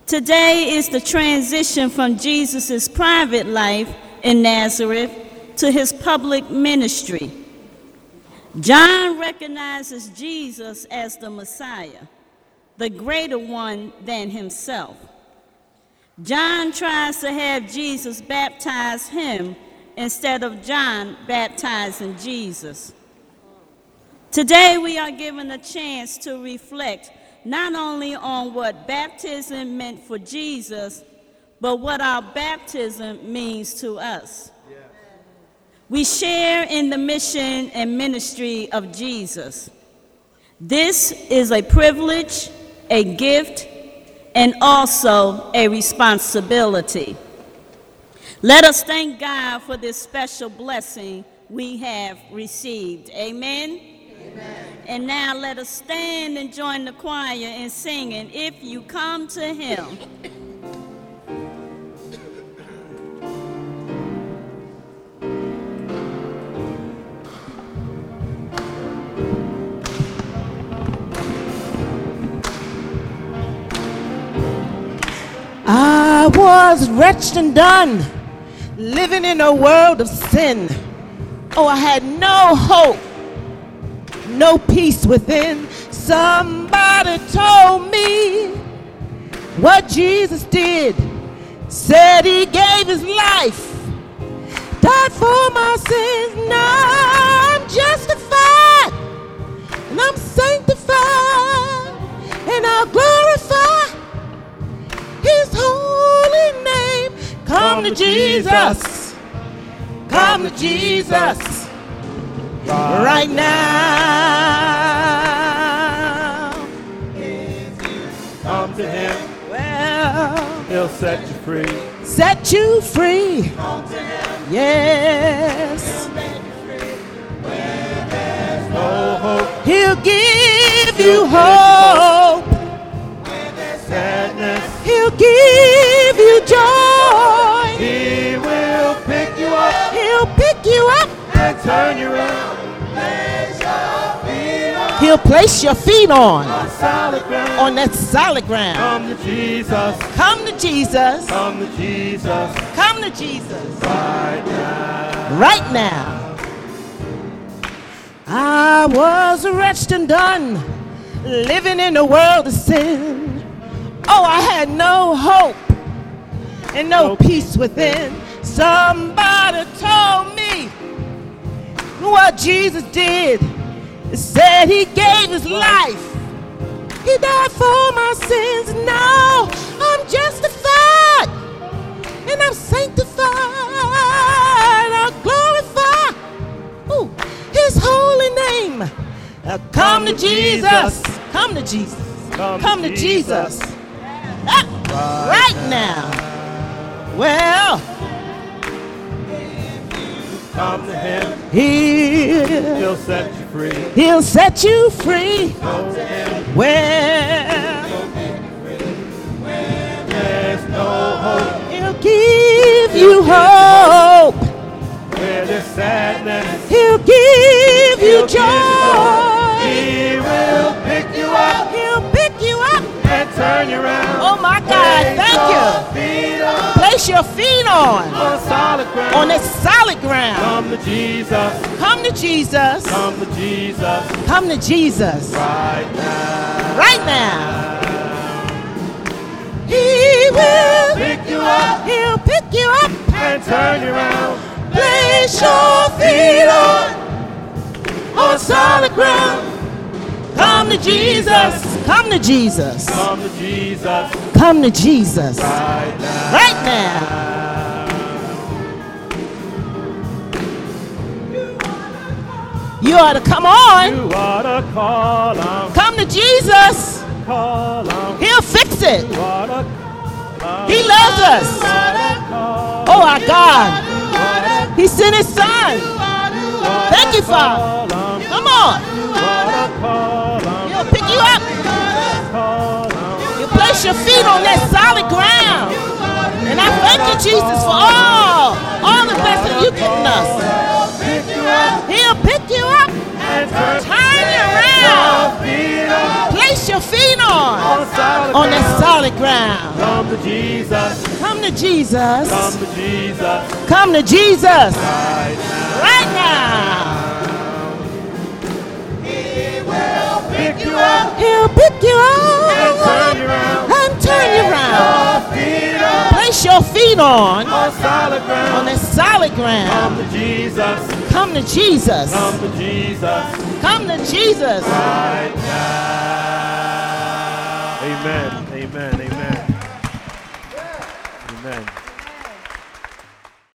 Today is the transition from Jesus' private life in Nazareth to his public ministry. John recognizes Jesus as the Messiah, the greater one than himself. John tries to have Jesus baptize him instead of John baptizing Jesus. Today we are given a chance to reflect not only on what baptism meant for Jesus, but what our baptism means to us. We share in the mission and ministry of Jesus. This is a privilege, a gift, and also a responsibility. Let us thank God for this special blessing we have received. Amen? Amen. And now let us stand and join the choir in singing, "If You Come to Him." I was wretched and done, living in a world of sin. Oh, I had no hope, no peace within. Somebody told me what Jesus did. Said he gave his life, died for my sins. Now I'm justified, and I'm sanctified, and I'll glorify his holy name. Come to Jesus. Come to Jesus. Right now. Come to him. Well, He'll set you free. set you free. Come to him. Yes. No hope. He'll give you hope. Sadness. He'll give you joy. He will pick you up He'll pick you up. and turn you around. He'll place your feet on Solid ground. on that solid ground. Come to Jesus. Come to Jesus. Come to Jesus. Come to Jesus. Right now. Right now. I was wretched and done, living in a world of sin. Oh, I had no hope and no peace within. Somebody told me what Jesus did. Said he gave his life. He died for my sins. Now I'm justified, and I'm sanctified. I'll glorify his holy name. Come to Jesus. Come to Jesus. Come to Jesus. Right now. Well, Come to him. he'll set you free. he'll set you free. Come to him. Well, There's no hope. he'll give you hope. Where there's sadness. He'll give you joy. He will pick you up He'll pick you up. and turn you around. Oh my God, thank you. Place your feet on Solid ground. on that solid ground. Come to Jesus. Come to Jesus. Come to Jesus. Come to Jesus. Right now. Right now. He will Pick you up He'll pick you up. and turn you around. Place your feet on solid ground. Come to Jesus. Come to Jesus. Come to Jesus. Come to Jesus. Right now. Right now. You ought to come on. You ought to call him. Come to Jesus. Call him. He'll fix it. You ought to He loves us. call. Oh, our God. He sent his son. Thank you, Father. Come on. He'll pick you up. You place your feet on that solid ground. And I thank you, Jesus, for all the blessings you've given us. He'll pick you up. Turn you around. Place your feet on On that solid ground. Come to Jesus. Come to Jesus. Come to Jesus. Come to Jesus Right now. right now. Pick you up He'll pick you and up turn you around. and turn you around. Feet up Place your feet on on solid ground. that solid ground. Come to Jesus. Come to Jesus. Come to Jesus. Come to Jesus. Right now. Amen. Amen. Amen. Amen.